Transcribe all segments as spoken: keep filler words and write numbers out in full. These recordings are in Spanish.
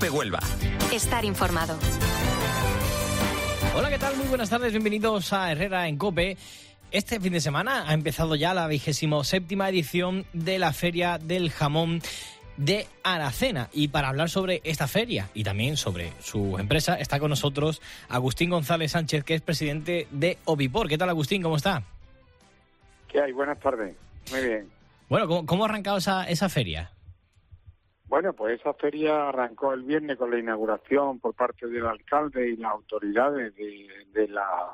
COPE Huelva. Estar informado. Hola, ¿qué tal? Muy buenas tardes, bienvenidos a Herrera en COPE. Este fin de semana ha empezado ya la vigésimo séptima edición de la Feria del Jamón de Aracena. Y para hablar sobre esta feria y también sobre su empresa, está con nosotros Agustín González Sánchez, que es presidente de Ovipor. ¿Qué tal, Agustín? ¿Cómo está? ¿Qué hay? Buenas tardes. Muy bien. Bueno, ¿cómo, cómo ha arrancado esa, esa feria? Bueno, pues esa feria arrancó el viernes con la inauguración por parte del alcalde y las autoridades de, de la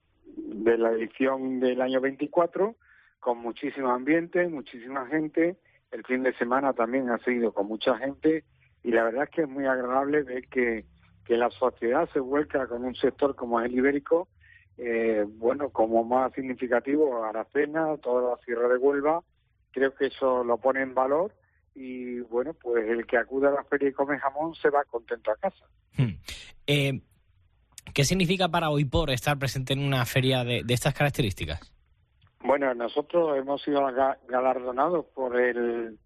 de la edición del año veinticuatro, con muchísimo ambiente, muchísima gente. El fin de semana también ha seguido con mucha gente y la verdad es que es muy agradable ver que, que la sociedad se vuelca con un sector como es el ibérico, eh, bueno, como más significativo, Aracena, toda la Sierra de Huelva. Creo que eso lo pone en valor y, bueno, pues el que acude a la feria y come jamón se va contento a casa. Hmm. Eh, ¿Qué significa para Ovipor estar presente en una feria de, de estas características? Bueno, nosotros hemos sido galardonados por el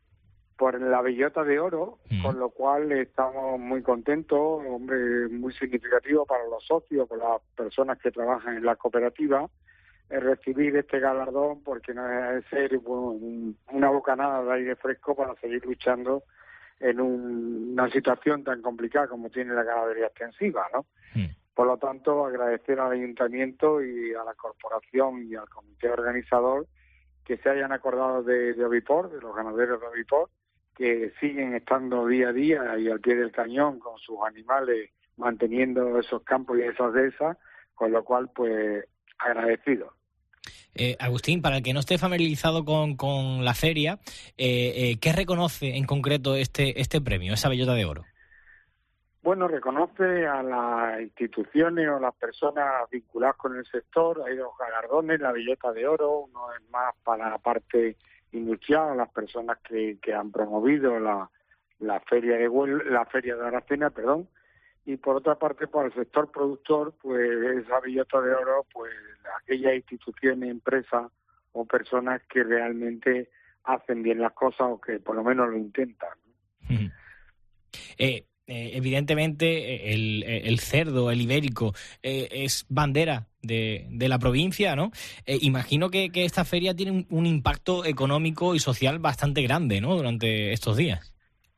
por la Bellota de Oro, mm. con lo cual estamos muy contentos, hombre, muy significativo para los socios, para las personas que trabajan en la cooperativa, eh, recibir este galardón, porque no es ser bueno, una bocanada de aire fresco para seguir luchando en un, una situación tan complicada como tiene la ganadería extensiva, ¿no? Mm. Por lo tanto, agradecer al ayuntamiento y a la corporación y al comité organizador que se hayan acordado de, de Ovipor, de los ganaderos de Ovipor, que siguen estando día a día y al pie del cañón con sus animales, manteniendo esos campos y esas dehesas, con lo cual, pues, agradecido. Eh, Agustín, para el que no esté familiarizado con, con la feria, eh, eh, ¿qué reconoce en concreto este, este premio, esa Bellota de Oro? Bueno, reconoce a las instituciones o las personas vinculadas con el sector. Hay dos galardones, la Bellota de Oro, uno es más para la parte industrial, las personas que, que han promovido la, la feria de Huel, la feria de Aracena, perdón, y por otra parte para el sector productor, pues esa Bellota de Oro, pues aquellas instituciones, empresas o personas que realmente hacen bien las cosas o que por lo menos lo intentan. eh... Eh, evidentemente el, el cerdo, el ibérico, eh, es bandera de, de la provincia, ¿no? Eh, imagino que, que esta feria tiene un, un impacto económico y social bastante grande, ¿no?, durante estos días.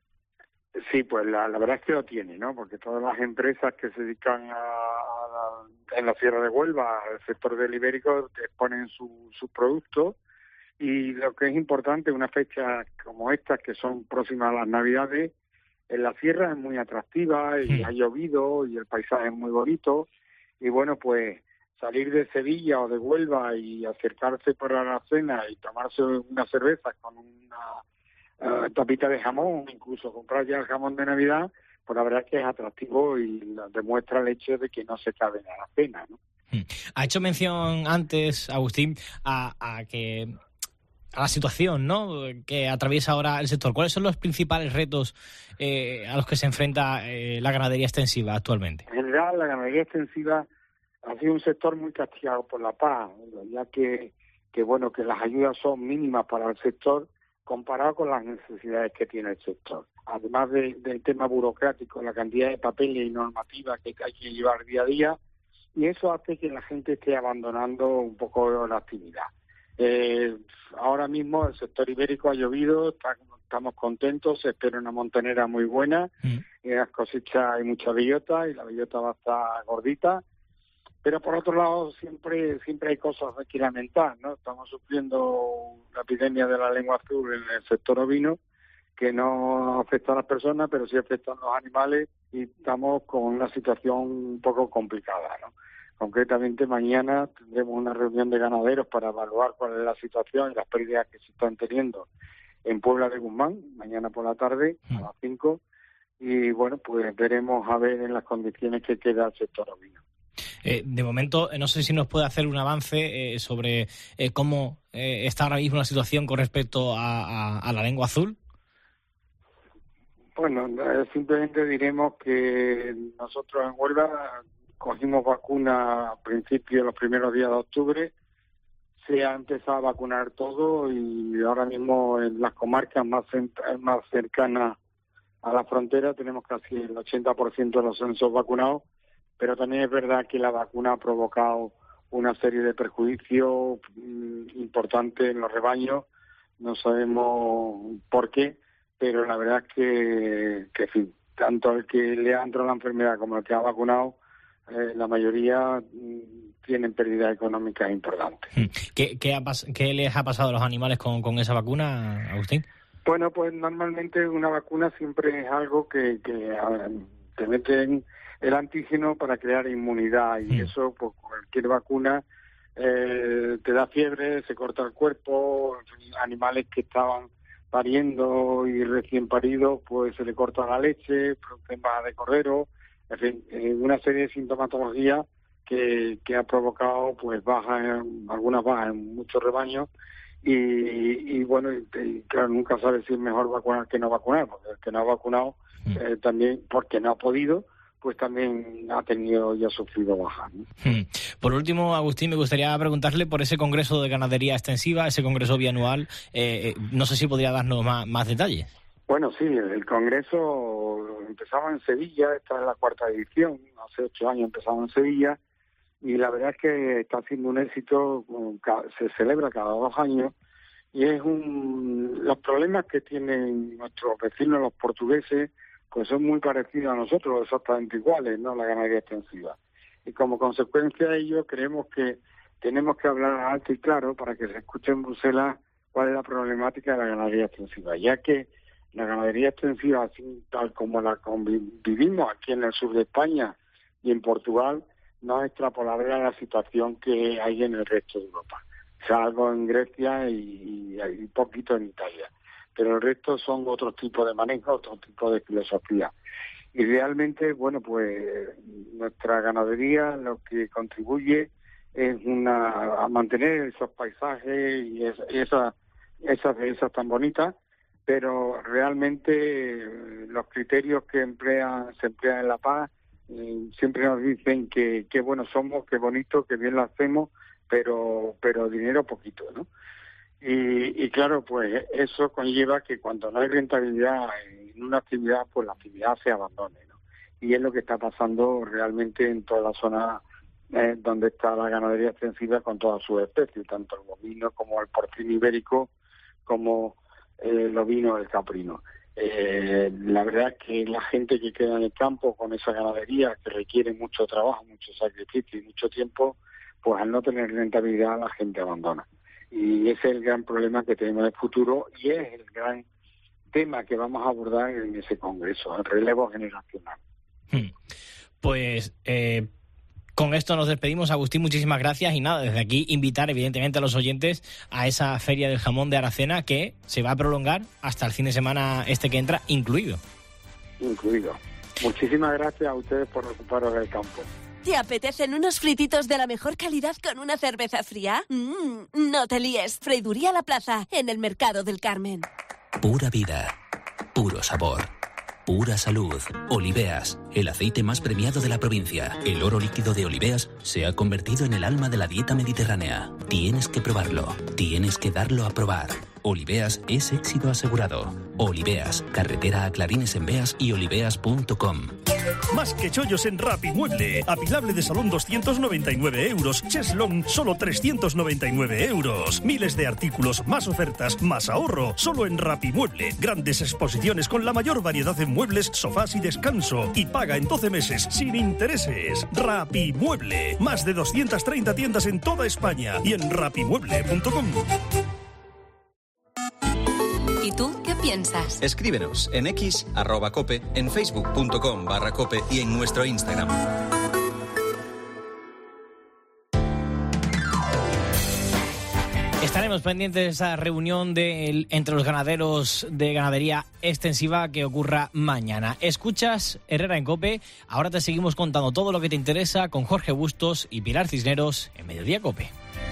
Sí, pues la, la verdad es que lo tiene, ¿no? Porque todas las empresas que se dedican a, a en la Sierra de Huelva al sector del ibérico exponen sus su productos y lo que es importante, una fecha como esta, que son próximas a las Navidades, en la sierra es muy atractiva y sí. Ha llovido y el paisaje es muy bonito y bueno, pues salir de Sevilla o de Huelva y acercarse por Aracena y tomarse una cerveza con una uh, tapita de jamón, incluso comprar ya el jamón de Navidad, pues la verdad es que es atractivo y demuestra el hecho de que no se cabe en Aracena, ¿no? Ha hecho mención antes, Agustín, a, a que... a la situación, ¿no?, que atraviesa ahora el sector. ¿Cuáles son los principales retos eh, a los que se enfrenta eh, la ganadería extensiva actualmente? En general, la ganadería extensiva ha sido un sector muy castigado por la P A C, ya que, que bueno, que las ayudas son mínimas para el sector comparado con las necesidades que tiene el sector. Además de, del tema burocrático, la cantidad de papeles y normativas que hay que llevar día a día, y eso hace que la gente esté abandonando un poco la actividad. Eh, ahora mismo el sector ibérico ha llovido, está, estamos contentos, se espera una montonera muy buena, mm. en las cosechas hay mucha bellota y la bellota va a estar gordita, pero por otro lado siempre siempre hay cosas que lamentar, ¿no? Estamos sufriendo la epidemia de la lengua azul en el sector ovino, que no afecta a las personas, pero sí afecta a los animales y estamos con una situación un poco complicada, ¿no? Concretamente, mañana tendremos una reunión de ganaderos para evaluar cuál es la situación y las pérdidas que se están teniendo en Puebla de Guzmán, mañana por la tarde, a las cinco, y bueno, pues veremos a ver en las condiciones que queda el sector ovino. Eh, de momento, no sé si nos puede hacer un avance eh, sobre eh, cómo eh, está ahora mismo la situación con respecto a, a, a la lengua azul. Bueno, eh, simplemente diremos que nosotros en Huelva cogimos vacuna a principios, los primeros días de octubre, se ha empezado a vacunar todo y ahora mismo en las comarcas más, más cercanas a la frontera, tenemos casi el ochenta por ciento de los censos vacunados, pero también es verdad que la vacuna ha provocado una serie de perjuicios mmm, importantes en los rebaños, no sabemos por qué, pero la verdad es que, que en fin, tanto el que le ha entrado la enfermedad como el que ha vacunado, eh, la mayoría mmm, tienen pérdidas económicas importantes. ¿Qué, qué, ha pas- qué les ha pasado a los animales con, con esa vacuna, Agustín? Bueno, pues normalmente una vacuna siempre es algo que, que a, te meten el antígeno para crear inmunidad y mm. eso, pues cualquier vacuna eh, te da fiebre, se corta el cuerpo, animales que estaban pariendo y recién paridos, pues se le corta la leche, producen baja de cordero, en fin, eh, una serie de sintomatologías que, que ha provocado pues bajas, algunas bajas en muchos rebaños. Y, y bueno, y, y claro, nunca sabes si es mejor vacunar que no vacunar, porque el que no ha vacunado eh, también, porque no ha podido, pues también ha tenido y ha sufrido bajas, ¿no? Por último, Agustín, me gustaría preguntarle por ese Congreso de Ganadería Extensiva, ese Congreso bianual, eh, no sé si podría darnos más, más detalles. Bueno, sí, el Congreso empezaba en Sevilla, esta es la cuarta edición, hace ocho años empezamos en Sevilla, y la verdad es que está siendo un éxito, se celebra cada dos años, y es un los problemas que tienen nuestros vecinos, los portugueses, pues son muy parecidos a nosotros, exactamente iguales, ¿no? La ganadería extensiva. Y como consecuencia de ello, creemos que tenemos que hablar alto y claro para que se escuche en Bruselas cuál es la problemática de la ganadería extensiva, ya que la ganadería extensiva, así tal como la vivimos aquí en el sur de España y en Portugal, no es extrapolable a la situación que hay en el resto de Europa. O sea, algo en Grecia y, y, y poquito en Italia. Pero el resto son otros tipos de manejo, otro tipo de filosofía. Y realmente, bueno, pues nuestra ganadería lo que contribuye es una a mantener esos paisajes y esa, esa, esas esas tan bonitas, pero realmente los criterios que emplean se emplean en La Paz siempre nos dicen que qué buenos somos, qué bonito, qué bien lo hacemos, pero pero dinero poquito, ¿no? Y, y claro, pues eso conlleva que cuando no hay rentabilidad en una actividad, pues la actividad se abandone, ¿no? Y es lo que está pasando realmente en toda la zona eh, donde está la ganadería extensiva con todas sus especies, tanto el bovino como el porcino ibérico, como eh, el ovino, el caprino. Eh, la verdad es que la gente que queda en el campo con esa ganadería que requiere mucho trabajo, mucho sacrificio y mucho tiempo, pues al no tener rentabilidad la gente abandona. Y ese es el gran problema que tenemos en el futuro y es el gran tema que vamos a abordar en ese congreso, el relevo generacional. Pues eh, con esto nos despedimos, Agustín, muchísimas gracias y nada, desde aquí invitar evidentemente a los oyentes a esa Feria del Jamón de Aracena que se va a prolongar hasta el fin de semana este que entra, incluido. Incluido. Muchísimas gracias a ustedes por ocuparos del campo. ¿Te apetecen unos frititos de la mejor calidad con una cerveza fría? Mm, no te líes. Freiduría La Plaza, en el Mercado del Carmen. Pura vida, puro sabor, pura salud. Oliveas, el aceite más premiado de la provincia. El oro líquido de Oliveas se ha convertido en el alma de la dieta mediterránea. Tienes que probarlo, tienes que darlo a probar. Oliveas es éxito asegurado. Oliveas, carretera a Clarines en Beas y oliveas punto com. Más que chollos en Rapimueble. Apilable de salón doscientos noventa y nueve euros. Cheslong solo trescientos noventa y nueve euros. Miles de artículos, más ofertas, más ahorro. Solo en Rapimueble. Grandes exposiciones con la mayor variedad en muebles, sofás y descanso. Y paga en doce meses sin intereses. Rapimueble. Más de doscientas treinta tiendas en toda España y en rapimueble punto com. ¿Y tú qué piensas? Escríbenos en X, arroba cope, en facebook punto com barra cope y en nuestro Instagram. Estaremos pendientes de esa reunión de, entre los ganaderos de ganadería extensiva que ocurra mañana. Escuchas Herrera en Cope. Ahora te seguimos contando todo lo que te interesa con Jorge Bustos y Pilar Cisneros en Mediodía Cope.